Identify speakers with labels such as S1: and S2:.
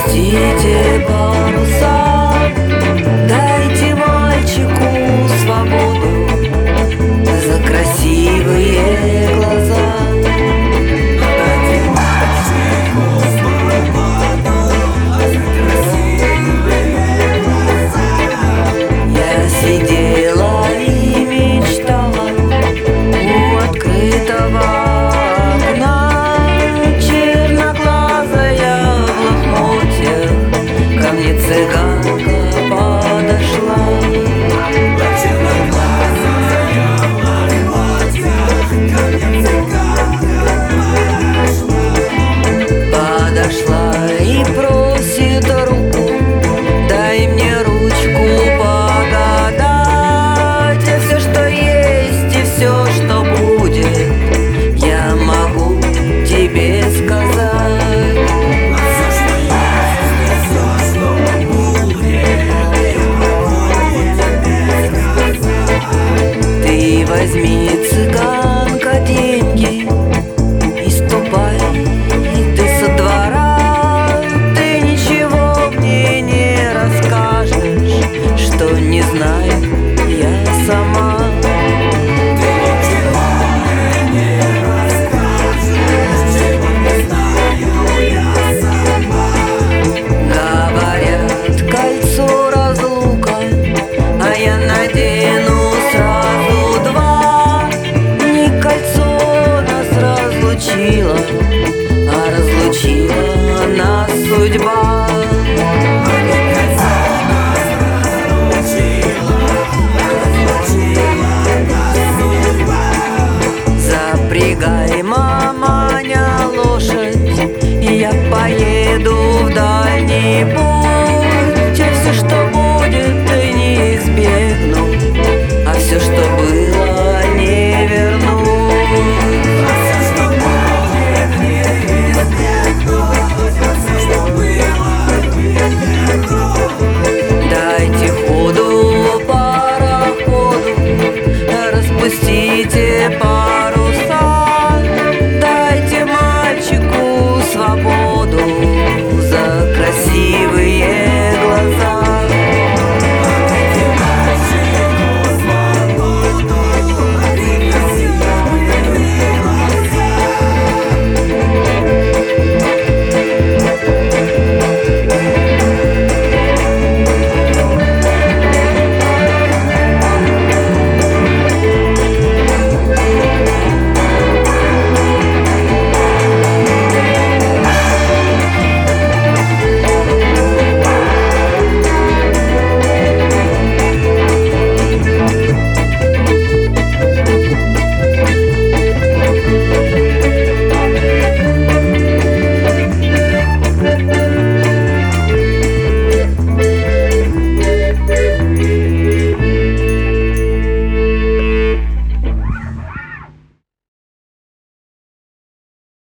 S1: Опустите паруса, дайте мальчику свободу за красивые глаза.
S2: Дайте мальчику свободу за красивые глаза.
S1: Я сидела и мечтала у открытого окна, черноглазая в лохмотьях ко мне цыганка подошла.
S2: Черноглазая в лохмотьях ко мне цыганка
S1: Подошла и просит руку, дай мне ручку погадать. И все, что есть, и все, что будет, я могу тебе сказать.
S2: Все, что есть, все, что будет, я могу тебе сказать.
S1: Ты возьми, цыганка, деньги и ступай ты со двора. Ты ничего мне не расскажешь, что не знаю я сама.
S2: Ты ничего мне не расскажешь, чего не знаю я сама.
S1: Говорят, кольцо разлука, а я надену сразу два. Не кольцо нас разлучило, а разлучила нас судьба.